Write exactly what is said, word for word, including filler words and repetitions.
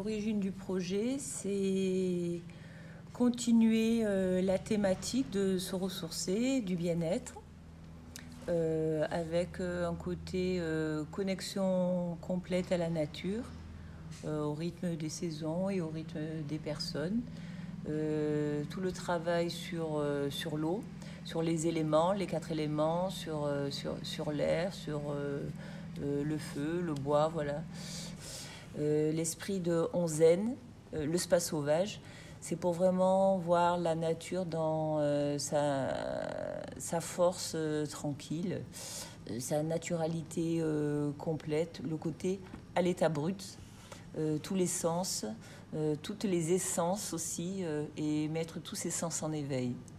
l'origine du projet, c'est continuer euh, la thématique de se ressourcer, du bien-être, euh, avec euh, un côté euh, connexion complète à la nature, euh, au rythme des saisons et au rythme des personnes. Euh, tout le travail sur, euh, sur l'eau, sur les éléments, les quatre éléments, sur, euh, sur, sur l'air, sur euh, euh, le feu, le bois, voilà. Euh, l'esprit de onzen, euh, le spa sauvage, c'est pour vraiment voir la nature dans euh, sa, sa force euh, tranquille, euh, sa naturalité euh, complète, le côté à l'état brut, euh, tous les sens, euh, toutes les essences aussi, euh, et mettre tous ces sens en éveil.